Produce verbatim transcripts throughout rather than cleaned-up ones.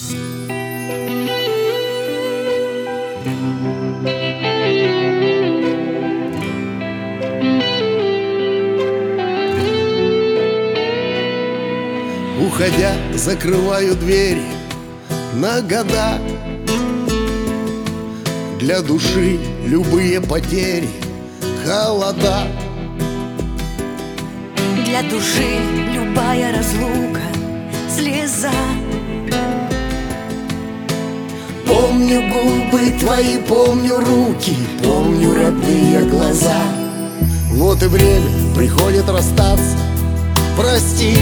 Уходя, закрываю двери на года. Для души любые потери, холода. Для души любая разлука, слеза. Помню губы твои, помню руки, помню родные глаза. Вот и время приходит расстаться. Прости,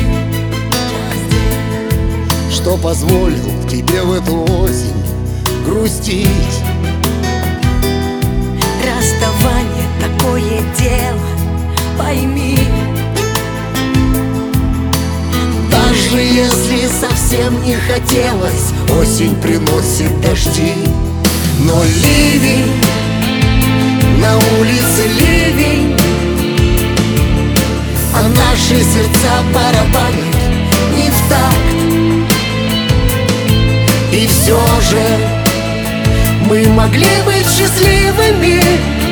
что позволил тебе в эту осень грустить. Расставание такое дело, пойми. Даже если совсем не хотелось, осень приносит дожди. Но ливень, на улице ливень, а наши сердца барабанят не в такт. И все же мы могли быть счастливыми,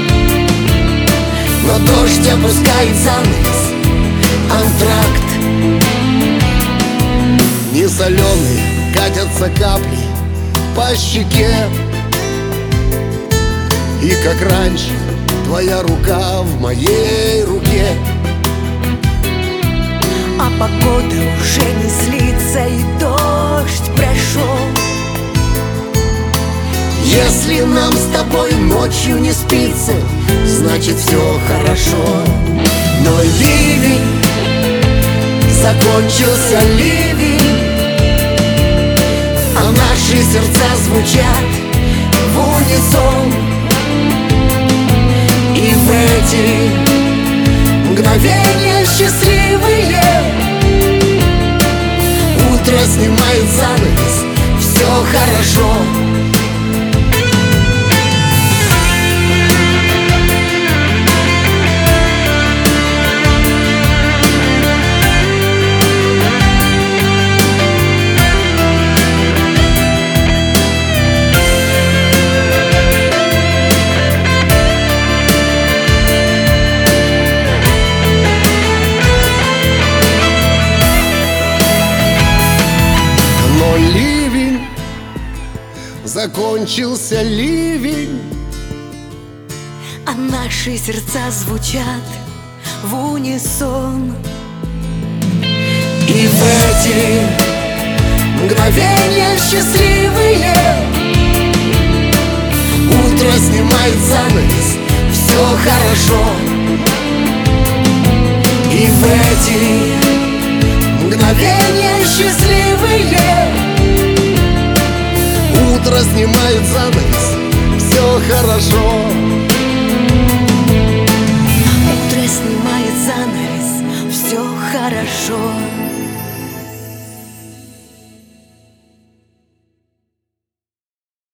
но дождь опускает занавес, антракт. Несоленые катятся капли по щеке, и как раньше твоя рука в моей руке. А погода уже не злится, и дождь прошел. Если нам с тобой ночью не спится, значит все хорошо. Но ливень, закончился ливень, а наши сердца звучат в унисон. И в эти мгновения счастливые утро снимает занавес, все хорошо. Ливень, закончился ливень, а наши сердца звучат в унисон. И в эти мгновения счастливые утро снимает занавес, все хорошо. И в эти мгновения счастливые утро снимает занавес, все хорошо. Утро снимает занавес, все хорошо.